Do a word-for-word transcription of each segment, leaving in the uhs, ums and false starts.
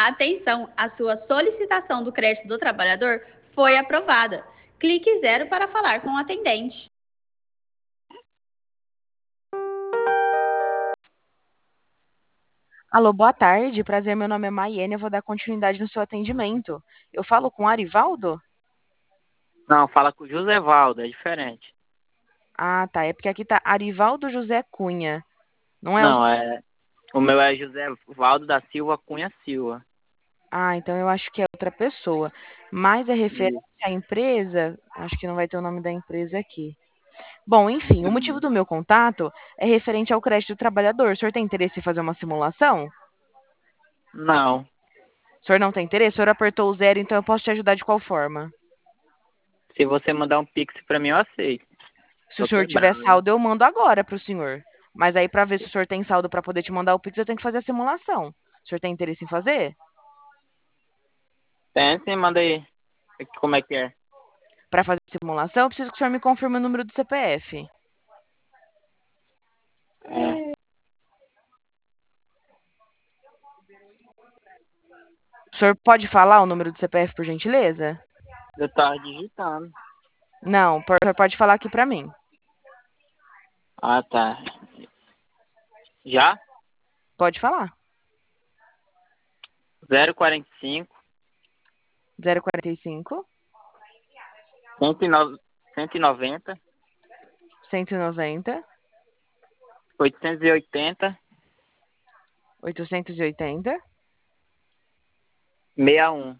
Atenção, a sua solicitação do crédito do trabalhador foi aprovada. Clique zero para falar com o atendente. Alô, boa tarde. Prazer, meu nome é Maiane. Eu vou dar continuidade no seu atendimento. Eu falo com o Arivaldo? Não, fala com o Josevaldo, é diferente. Ah, tá. É porque aqui tá Arivaldo José Cunha. Não é o. Não, é. O meu é Josevaldo da Silva Cunha Silva. Ah, então eu acho que é outra pessoa. Mas é referente Isso. à empresa. Acho que não vai ter o nome da empresa aqui. Bom, enfim, o motivo Uhum. do meu contato é referente ao crédito do trabalhador. O senhor tem interesse em fazer uma simulação? Não. O senhor não tem interesse? O senhor apertou o zero, então eu posso te ajudar de qual forma? Se você mandar um pix pra mim, eu aceito. Se o Tô senhor tiver quebrado, hein? saldo, eu mando agora para o senhor. Mas aí, para ver se o senhor tem saldo para poder te mandar o Pix, eu tenho que fazer a simulação. O senhor tem interesse em fazer? Tem, sim, manda aí. Como é que é? Para fazer a simulação, eu preciso que o senhor me confirme o número do C P F. É. O senhor pode falar o número do C P F, por gentileza? Eu tava digitando. Não, o senhor pode falar aqui para mim. Ah, tá. Já? Pode falar. zero quarenta e cinco, zero quarenta e cinco, cento e nove, cento e noventa, cento e noventa, oitocentos e oitenta, oitocentos e oitenta. sessenta e um.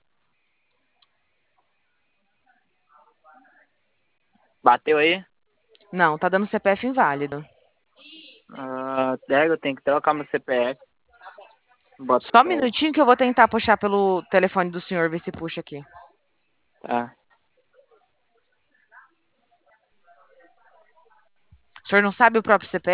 Bateu aí? Não, tá dando C P F inválido. Ah, eu tenho que trocar meu C P F. Bota Só um fé. minutinho que eu vou tentar puxar pelo telefone do senhor, ver se puxa aqui. Tá. O senhor não sabe o próprio C P F?